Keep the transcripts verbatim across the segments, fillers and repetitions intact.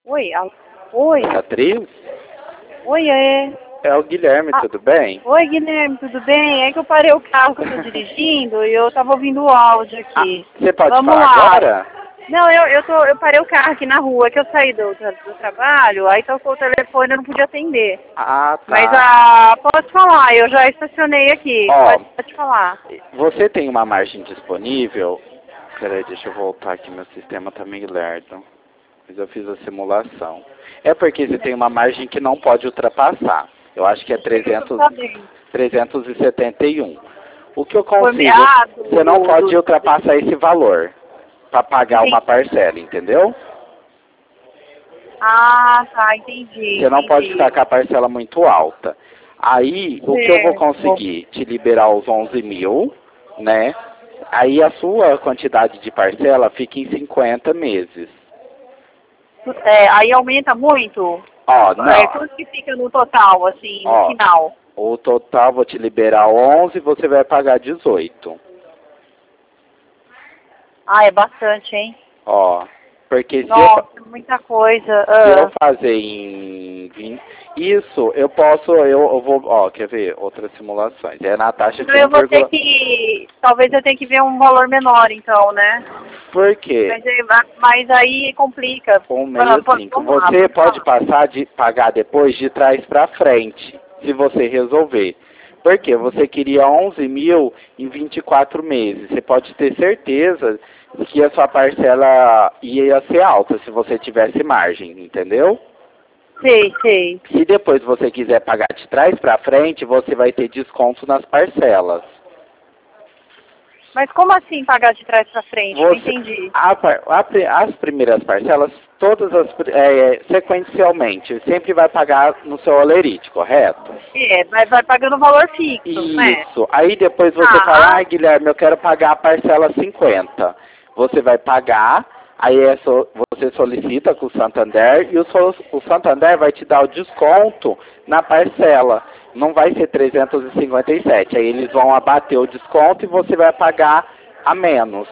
Oi, al- oi, Beatriz? oi, é. É o Guilherme, Ah, tudo bem? oi, Guilherme, tudo bem? É que eu parei o carro que eu tô dirigindo e eu tava ouvindo o áudio Ah, aqui. você pode Vamos falar lá. agora? Não, eu, eu, tô, eu parei o carro aqui na rua, que eu saí do, do, do trabalho, aí tocou o telefone e eu não podia atender. Ah, Mas, tá. ah, pode falar, eu já estacionei aqui, Ó, pode, pode falar. você tem uma margem disponível? Peraí, deixa eu voltar aqui, meu sistema tá meio lerdo. Mas eu fiz a simulação. É porque você tem uma margem que não pode ultrapassar. Eu acho que é Eu tô trezentos, sabendo. trezentos e setenta e um. O que eu Foi, consigo, ah, do, você não do, pode do, ultrapassar esse valor para pagar uma entendi. parcela, entendeu? Ah, tá, entendi, Você não pode entendi. ficar com a parcela muito alta. Aí, o que eu vou Certo. conseguir? Te liberar os onze mil, né? Aí a sua quantidade de parcela fica em cinquenta meses. É, aí aumenta muito? Ó, É, não. quanto que fica no total, assim, no Ó, final? o total vou te liberar onze, você vai pagar dezoito. Ah, é bastante, hein? Ó, porque se eu, Nossa, muita coisa. se eu Ah. fazer em vinte, isso eu posso, eu, eu vou, ó, quer ver? Outras simulações. É na taxa Então de eu um vou ter vírgula. que... Talvez eu tenha que ver um valor menor, então, né? Por quê? Mas, aí- mas aí complica. Um Ah, meio pô, cinco. vamos lá, Você pode pode falar. passar de pagar depois de trás para frente, se você resolver. Por quê? Você queria onze mil em vinte e quatro meses. Você pode ter certeza que a sua parcela ia ser alta se você tivesse margem, entendeu? Sei, sei. Se depois você quiser pagar de trás para frente, você vai ter desconto nas parcelas. Mas como assim pagar de trás pra frente? Não Você, entendi. a par- a pri- as primeiras parcelas, todas as, pri- é, sequencialmente, sempre vai pagar no seu olerite, correto? É, vai, vai pagando o valor fixo, né? Isso. Aí depois você fala, Ah, ah, Guilherme, eu quero pagar a parcela cinquenta. Você vai pagar, aí é so- você solicita com o Santander e o, so- o Santander vai te dar o desconto na parcela. Não vai ser trezentos e cinquenta e sete. Aí eles vão abater o desconto e você vai pagar a menos.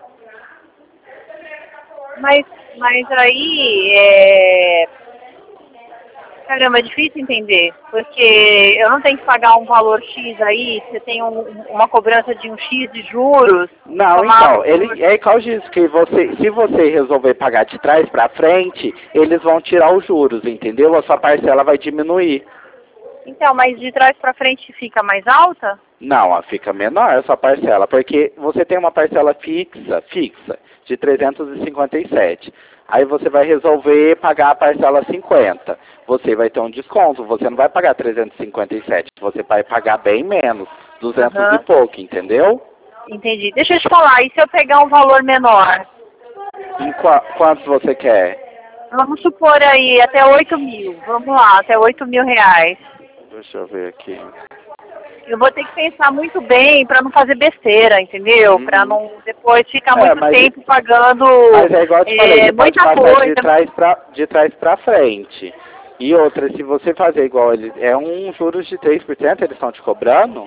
mas, mas aí, é... Caramba, é difícil entender, porque eu não tenho que pagar um valor X aí, você tem um- uma cobrança de um X de juros, Não, somado então, por... ele é igual disso, que você, se você resolver pagar de trás para frente, eles vão tirar os juros, entendeu? A sua parcela vai diminuir. Então, mas de trás pra frente fica mais alta? Não, ela fica menor a sua parcela, porque você tem uma parcela fixa, fixa, de trezentos e cinquenta e sete. Aí você vai resolver pagar a parcela cinquenta. Você vai ter um desconto, você não vai pagar trezentos e cinquenta e sete, você vai pagar bem menos, duzentos e Aham, pouco, entendeu? entendi. Deixa eu te falar, e se eu pegar um valor menor? Em qua- quantos você quer? Vamos supor aí, até oito mil, vamos lá, até oito mil reais. Deixa eu ver aqui. Eu vou ter que pensar muito bem para não fazer besteira, entendeu? Para Uhum. não depois ficar É, muito mas, tempo pagando mas é igual eu te falei, é, você pode muita passar de coisa. trás pra, de trás pra frente. E outra, se você fazer igual eles, é um juros de três por cento, eles estão te cobrando?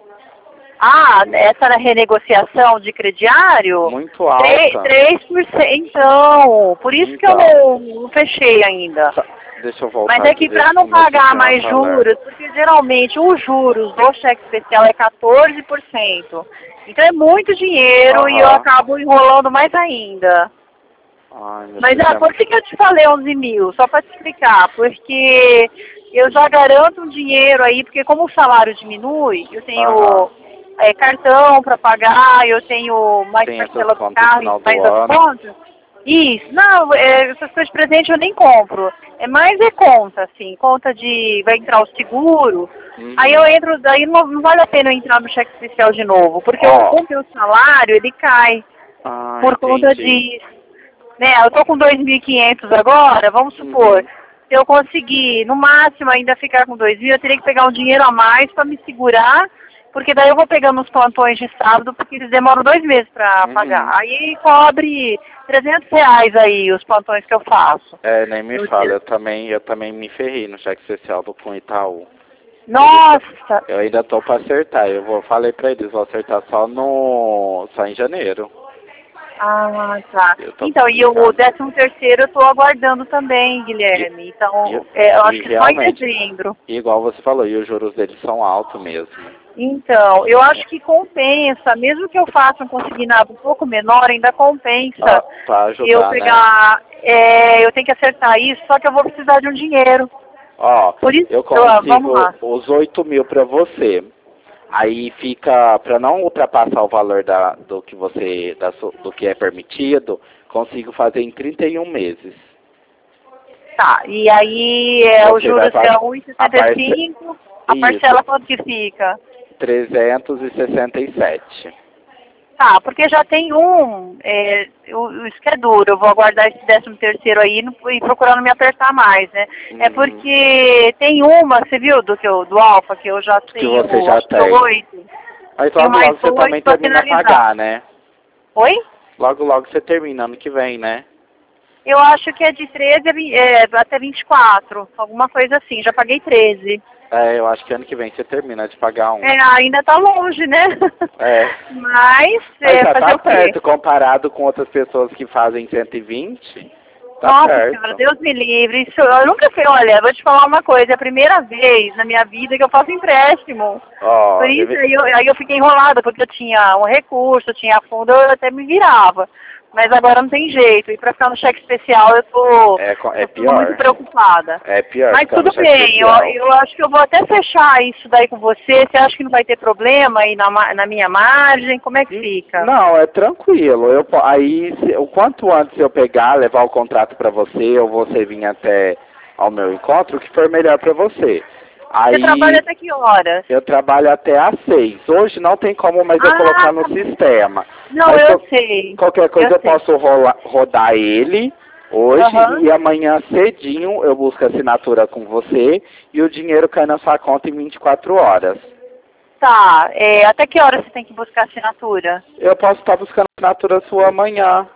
Ah, essa renegociação de crediário? Muito três alta. três por cento, então. Por isso que eu Então, não, não fechei ainda. tá, deixa eu voltar Mas é aqui que ver para se não o meu pagar sistema mais tá lerdo. juros, porque geralmente os juros do cheque especial é quatorze por cento. Então é muito dinheiro e eu Aham. acabo enrolando mais ainda. Ai, meu Mas ah, sistema. por que, que eu te falei onze mil? Só para te explicar. Porque eu já garanto um dinheiro aí, porque como o salário diminui, eu Aham. tenho é, cartão para pagar, eu tenho mais Tem essas parcela do contas no carro e final do mais as ano. contas. Isso. Não, é, essas coisas de presente eu nem compro. É mais é conta, assim. Conta de... Vai entrar o seguro. Uhum. Aí eu entro... Daí não, não vale a pena eu entrar no cheque especial de novo. Porque o Ó. o meu salário, ele cai. Ah, Por conta entendi. de né, eu tô com dois mil e quinhentos agora, vamos supor, Uhum. se eu conseguir, no máximo, ainda ficar com dois mil, eu teria que pegar um dinheiro a mais para me segurar, porque daí eu vou pegando os plantões de sábado, porque eles demoram dois meses para pagar. Uhum. Aí cobre trezentos reais aí os plantões que eu faço. É, nem me No fala, dia. eu também, eu também me ferrei no cheque especial do com Itaú. Nossa! Eu ainda tô pra acertar, eu vou, falei pra eles, vou acertar só no, só em janeiro. Ah, tá. Eu tô Então, e o complicado. décimo terceiro eu tô aguardando também, Guilherme. Então, E, é, eu e acho que só em realmente, dezembro. igual você falou, e os juros deles são altos mesmo. Então, eu acho que compensa, mesmo que eu faça um consignado um pouco menor, ainda compensa Ah, pra eu ajudar, né? pegar, é, eu tenho que acertar isso, só que eu vou precisar de um dinheiro. Ó, Por isso, eu eu, ah, vamos consigo lá. os oito mil pra você. Aí fica, para não ultrapassar o valor da, do que você, da, su- do que é permitido, consigo fazer em trinta e um meses. Tá, e aí é, o Você vai juros é pagar um e a sessenta e parce... cinco, a parcela Isso, quanto que fica? trezentos e sessenta e sete. Tá, porque já tem um, é, o- isso que é duro, eu vou aguardar esse décimo terceiro aí no- e procurar não me apertar mais, né? É Uhum. porque tem uma, você viu, do, que eu, do Alfa, que eu já Que você tenho, já acho que tem. oito. Mas Tenho logo, mais logo você também oito pra termina a finalizar. pagar, né? Oi? Logo, logo você termina ano que vem, né? Eu acho que é de treze a vinte, é, até vinte e quatro, alguma coisa assim, já paguei treze. É, eu acho que ano que vem você termina de pagar um. É, ainda tá longe, né? É. Mas, Mas é, já fazer tá o quê? perto, comparado com outras pessoas que fazem cento e vinte, tá Nossa senhora, perto. Deus me livre. Isso, eu nunca fui, olha, vou te falar uma coisa, é a primeira vez na minha vida que eu faço empréstimo. Ó, Por isso, eu- aí eu, aí eu fiquei enrolada, porque eu tinha um recurso, eu tinha fundo, eu até me virava. Mas agora não tem jeito. E pra ficar no cheque especial, eu tô, é, co- é eu tô muito pior. preocupada. É pior Mas ficar no tudo cheque bem, eu, especial. eu acho que eu vou até fechar isso daí com você. Você acha que não vai ter problema aí na, ma- na minha margem? Como é que Hum, fica? Não, é tranquilo. Eu, po- aí, se- o quanto antes eu pegar, levar o contrato pra você, ou você vir até ao meu encontro, o que for melhor pra você. Você trabalha Aí até que horas? eu trabalho até às seis. Hoje não tem como mais eu Ah, colocar no tá bom. sistema. Não, Mas eu qual- sei. qualquer Eu coisa eu sei. posso rola- rodar ele hoje Aham. e amanhã cedinho eu busco a assinatura com você e o dinheiro cai na sua conta em vinte e quatro horas. Tá, é, até que horas você tem que buscar assinatura? Eu posso estar buscando a assinatura sua amanhã.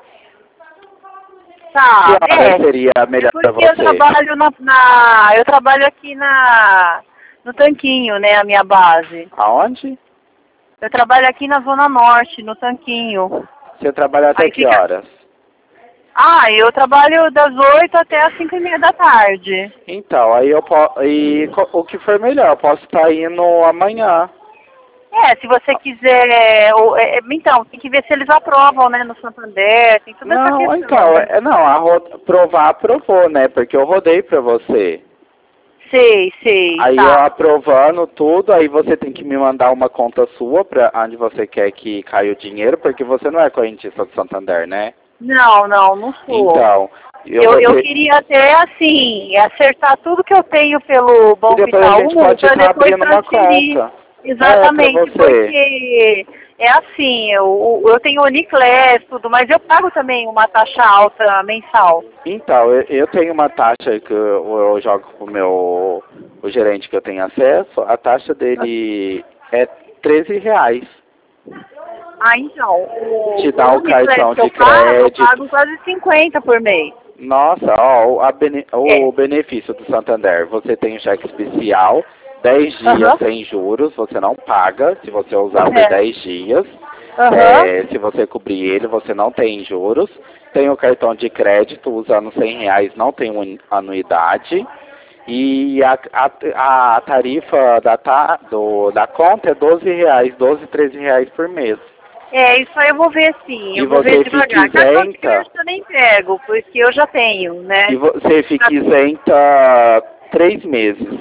Que Tá, hora é. seria É melhor para porque eu você? trabalho na, na- eu trabalho aqui na no Tanquinho, né, a minha base. Aonde? Eu trabalho aqui na Zona Norte, no Tanquinho. Você trabalha até Aí que fica. horas? Ah, eu trabalho das oito até as cinco e meia da tarde. Então, aí eu posso. E co- o que for melhor, eu posso estar indo amanhã. É, se você quiser. Ou, é, é, então, tem que ver se eles aprovam, né, no Santander, tem toda essa Não, questão, então, né? é, não, a ro provar aprovou, né? Porque eu rodei pra você. Sei, sei, Aí eu tá. aprovando tudo, aí você tem que me mandar uma conta sua pra onde você quer que caia o dinheiro, porque você não é correntista do Santander, né? Não, não, não sou. Então, eu, Eu, vou eu ter... queria até, assim, acertar tudo que eu tenho pelo E Banco depois a gente Itaú pode para estar depois abrindo uma transferir. conta. É, pra Exatamente, você. porque é assim, eu, eu tenho Uniclass, tudo, mas eu pago também uma taxa alta mensal. Então, eu, eu tenho uma taxa que eu, eu jogo pro meu o gerente que eu tenho acesso, a taxa dele é treze reais. Ah, então, o, Te dá o o cartão Uniclass que eu de pago, eu crédito. pago quase cinquenta por mês. Nossa, ó, o, a bene- É. o benefício do Santander, você tem um cheque especial, dez dias Aham. sem juros, você não paga, se você usar por É. dez dias. Aham. É, se você cobrir ele, você não tem juros. Tem o cartão de crédito, usando cem reais, não tem uni- anuidade. E a, a, a tarifa da, ta, do, da conta é doze reais, doze, treze reais por mês. É, isso aí eu vou ver sim, E eu vou você ver fica devagar. Cartão de isenta, crédito eu nem pego, porque eu já tenho, né? e você fica isenta três meses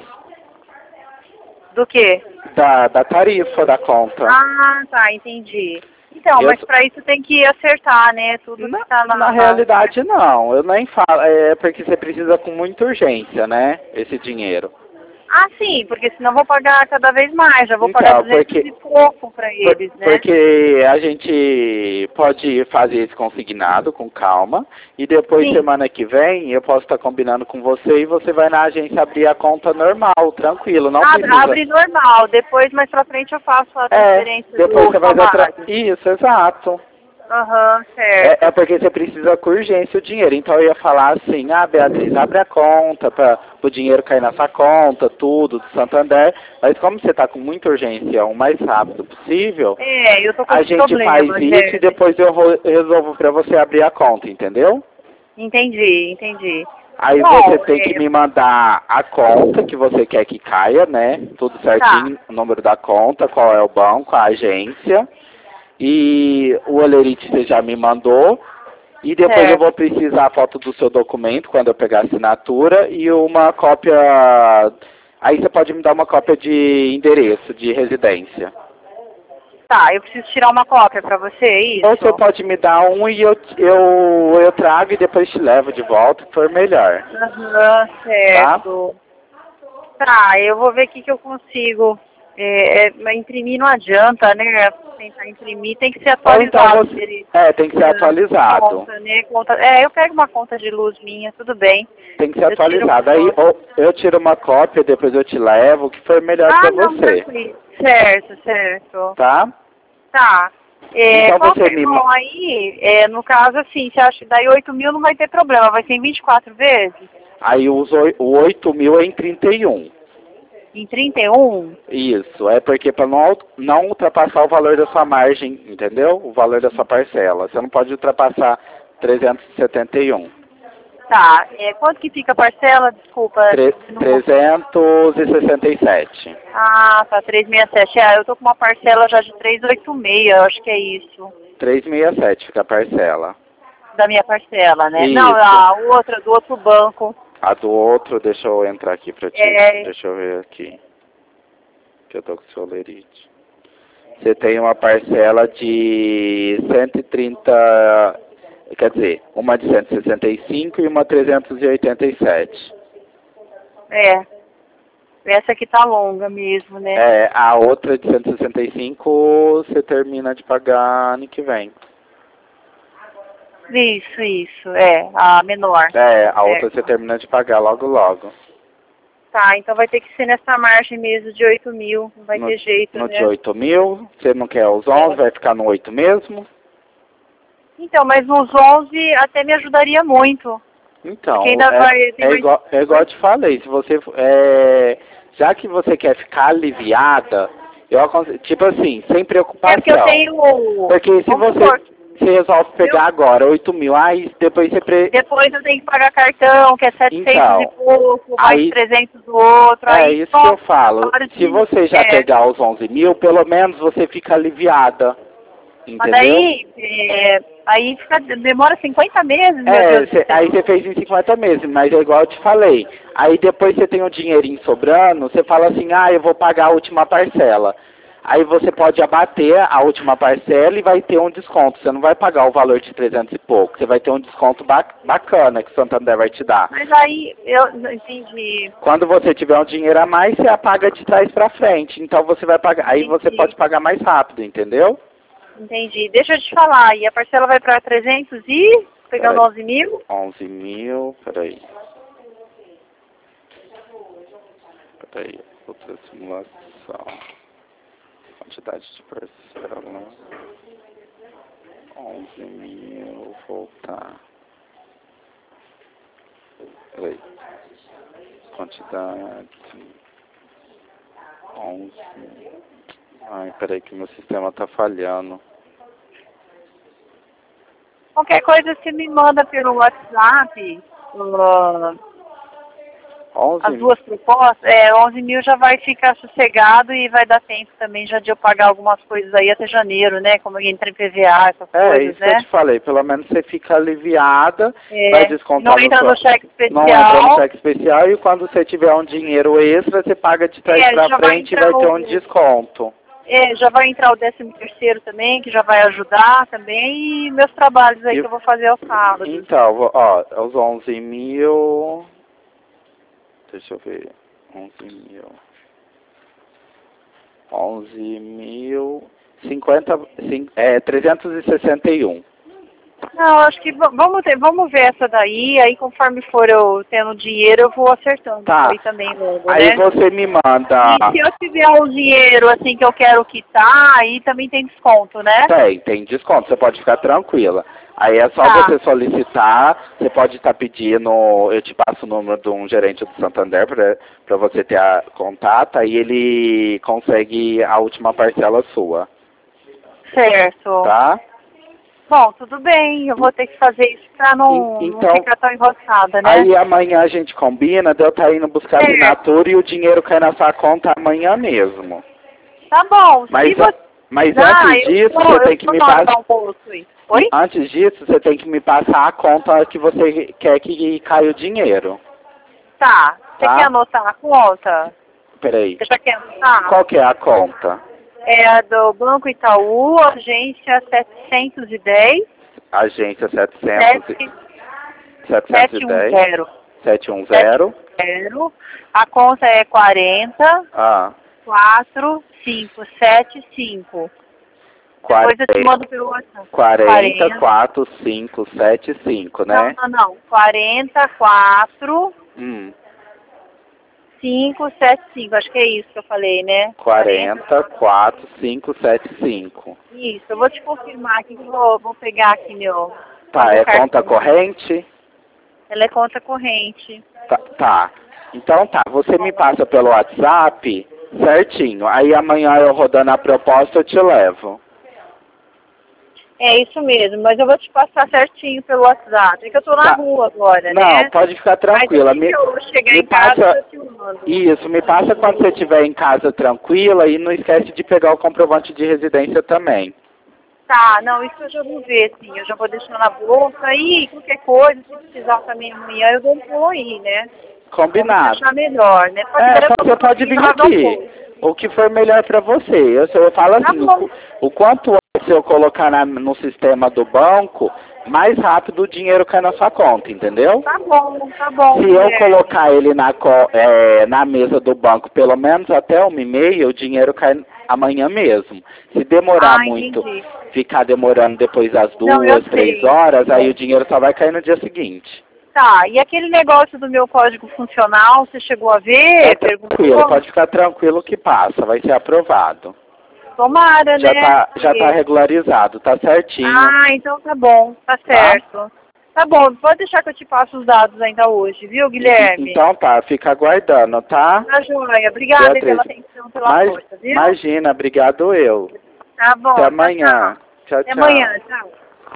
Do quê? da, da tarifa da conta. Ah, tá, entendi. Então, Eu mas sou- pra isso tem que acertar, né? Tudo Na, que tá lá. na realidade, não. Eu nem falo. É porque você precisa com muita urgência, né? Esse dinheiro. Ah, sim, porque senão eu vou pagar cada vez mais, já vou Então, pagar duzentos porque- e pouco pra Por- eles, né? Porque a gente pode fazer esse consignado com calma. E depois, Sim. semana que vem, eu posso estar combinando com você e você vai na agência abrir a conta normal, tranquilo. Não Abre, precisa. abre normal, depois mais pra frente eu faço a É, transferência depois do você vai salário. atra... Isso, exato. Aham, É, certo. é porque você precisa com urgência o dinheiro. Então eu ia falar assim, ah, Beatriz, abre a conta para o dinheiro cair na sua conta, tudo, do Santander. Mas como você está com muita urgência, o mais rápido possível, É, eu tô com a esse gente faz problema, isso e Jersey. depois eu ro- resolvo para você abrir a conta, entendeu? Entendi, entendi. Aí você Bom, tem que é, me mandar a conta que você quer que caia, né? Tudo tá, certinho, o número da conta, qual é o banco, a agência. E o olerite você já me mandou. E depois eu certo. vou precisar a foto do seu documento quando eu pegar a assinatura e uma cópia. Aí você pode me dar uma cópia de endereço, de residência. Tá, eu preciso tirar uma cópia pra você, é Ou você isso? pode me dar um e eu, eu, eu trago e depois te levo de volta, que for melhor. Aham, Tá? certo. Tá, eu vou ver o que, que eu consigo. É, é, mas imprimir não adianta, né? Tentar imprimir tem que ser Ou então atualizado. você. Ele, É, tem que ser é, atualizado. conta, né? Conta, é, eu pego uma conta de luz minha, tudo bem. Tem que ser Eu tiro uma atualizado. Aí foto. ou eu tiro uma cópia, depois eu te levo, o que for melhor Ah, pra não, você. tranquilo. Certo, certo. Tá? Tá. É, Então você qualquer, me. bom, ma- aí, é, no caso, assim, você acha que daí oito mil não vai ter problema, vai ser em vinte e quatro vezes? Aí os oi- o oito mil é em trinta e um. Em trinta e um? Isso, é porque para não, al- não ultrapassar o valor da sua margem, entendeu? O valor da sua parcela. Você não pode ultrapassar trezentos e setenta e um. Tá. É, quanto que fica a parcela? Desculpa. Tre- Não vou... trezentos e sessenta e sete. Ah, tá, trezentos e sessenta e sete. Ah, eu tô com uma parcela já de trezentos e oitenta e seis, eu acho que é isso. trezentos e sessenta e sete fica a parcela. Da minha parcela, né? Não, Isso. a outra, do outro banco. A do outro, deixa eu entrar aqui pra ti. É, Deixa eu ver aqui. Que eu tô com o seu lerite. Você tem uma parcela de cento e trinta, quer dizer, uma de cento e sessenta e cinco e uma trezentos e oitenta e sete. é. Essa aqui tá longa mesmo, né? É, a outra de cento e sessenta e cinco você termina de pagar ano que vem. Isso, isso. É, a menor. É, a outra Certo. você termina de pagar logo logo. Tá, então vai ter que ser nessa margem mesmo de oito mil. Não vai No, ter jeito, no de né? oito mil, você não quer os onze, É. vai ficar no oito mesmo? Então, mas nos onze até me ajudaria muito. Porque Então, ainda vai. é, Tem é mais. igual, é igual eu te falei, se você, é, já que você quer ficar aliviada, eu aconselho, tipo assim, sem É porque eu preocupação. tenho. Porque se Vamos você, supor, você resolve eu, pegar agora oito mil, aí depois você... Pre... depois eu tenho que pagar cartão, que é setecentos e Então, pouco, mais aí, trezentos do outro. é Aí isso que só eu falo. hora Se de. você já É. pegar os onze mil, pelo menos você fica aliviada, Mas entendeu? daí. É, aí fica, demora cinquenta meses, meu É, Deus do cê- aí céu. você fez em cinquenta meses, mas é igual eu te falei. Aí depois você tem um dinheirinho sobrando, você fala assim, ah, eu vou pagar a última parcela. Aí você pode abater a última parcela e vai ter um desconto. Você não vai pagar o valor de trezentos e pouco, você vai ter um desconto ba- bacana que o Santander vai te dar. Mas aí eu não entendi. Quando você tiver um dinheiro a mais, você apaga de trás para frente. Então você vai pagar, aí você Entendi. pode pagar mais rápido, entendeu? Entendi. Deixa eu te falar, e a parcela vai para trezentos e, pegando Peraí. onze mil? onze mil, peraí. Peraí, outra simulação. Quantidade de parcela. onze mil, voltar. Peraí. Quantidade. onze. Ai, peraí que meu sistema tá falhando. Qualquer coisa você me manda pelo WhatsApp, uh, as onze mil. duas propostas, é, onze mil já vai ficar sossegado e vai dar tempo também já de eu pagar algumas coisas aí até janeiro, né? Como entra em P V A, essas É, coisas, isso que eu né? te falei. Pelo menos você fica aliviada, vai É, descontar não no entra seu... no cheque Não entra no especial, cheque especial e quando você tiver um dinheiro extra, você paga de trás é, pra já vai frente e vai entrar ter um o, desconto. é, já vai entrar o décimo terceiro também, que já vai ajudar também, e meus trabalhos aí E, que eu vou fazer aos sábados. então, vou- ó, os onze mil... Deixa eu ver. onze mil. onze mil... cinquenta... cin- É, trezentos e sessenta e um. Não, acho que va- vamos, ter, vamos ver essa daí, aí conforme for eu tendo dinheiro, eu vou acertando Tá. isso aí também logo, Aí né? você me manda... E se eu tiver o dinheiro, assim, que eu quero quitar, aí também tem desconto, né? Tem, tem desconto, você pode ficar tranquila. Aí é só Tá. você solicitar, você pode estar pedindo, eu te passo o número de um gerente do Santander para você ter a contato, aí ele consegue a última parcela sua, Certo. tá? Bom, tudo bem, eu vou ter que fazer isso pra não, E- não então, ficar tão enroscada, né? aí amanhã a gente combina, de eu estar indo buscar a Certo. assinatura e o dinheiro cai na sua conta amanhã mesmo. Tá bom, Mas, se você... mas Ah, antes eu disso, vou, você eu tem que vou me na hora passar... do almoço aí. Oi? Antes disso, você tem que me passar a conta que você quer que caia o dinheiro. Tá, você Tá. quer anotar a conta? Peraí. Você já quer anotar? Qual que é a conta? É a do Banco Itaú, agência setecentos e dez, Agência setecentos e- setecentos e dez, setecentos e setecentos e dez. dez. A conta é quarenta, Ah, quatro, cinco, sete, cinco. Depois eu te mando pelo WhatsApp. quarenta, quatro, cinco, sete, cinco, né? Não, não, não. quarenta, quatro, Hum, cinco, sete, cinco. Acho que é isso que eu falei, né? quarenta, quatro, cinco, sete, cinco. Isso, eu vou te confirmar aqui que eu vou, vou pegar aqui meu... Tá, meu é conta cartão. corrente? Ela é conta corrente. Tá, tá. Então tá, você me passa pelo WhatsApp certinho. Aí amanhã eu rodando a proposta eu te levo. É isso mesmo, mas eu vou te passar certinho pelo WhatsApp. É que eu tô na Tá. rua agora, Não, né? pode ficar tranquila. Mas assim Me, que eu chegar me em casa, passa... eu te mando. Isso, me passa quando você estiver em casa tranquila e não esquece de pegar o comprovante de residência também. Tá, não, isso eu já vou ver, sim. Eu já vou deixar na bolsa aí, qualquer coisa, se precisar também amanhã, eu dou um pulo aí, né? Combinado. Vamos deixar melhor, né? Pode É, ser pode- você pode vir dar um aqui. pulo. O que for melhor pra você. Eu, só- eu falo Tá assim, o, bom, qu- o quanto antes eu colocar na- no sistema do banco, mais rápido o dinheiro cai na sua conta, entendeu? tá bom, tá bom. Se eu mulher. colocar ele na, co- é, na mesa do banco pelo menos até uma e meia, o dinheiro cai amanhã mesmo. Se demorar Ah, muito, entendi. ficar demorando depois das Não, eu duas, três sei. horas, aí o dinheiro só vai cair no dia seguinte. Tá, e aquele negócio do meu código funcional, você chegou a ver? É tranquilo, pode ficar tranquilo que passa, vai ser aprovado. Tomara, Já né? tá, já tá regularizado, tá certinho. Ah, então tá bom, tá certo. Tá bom, pode deixar que eu te passo os dados ainda hoje, viu, Guilherme? Então tá, fica aguardando, tá? Tá joia. Obrigada Beatriz, pela atenção, pela mas- força, viu? Imagina, obrigado eu. Tá bom. Até tchau, amanhã. tchau. Tchau, Até tchau. amanhã, tchau.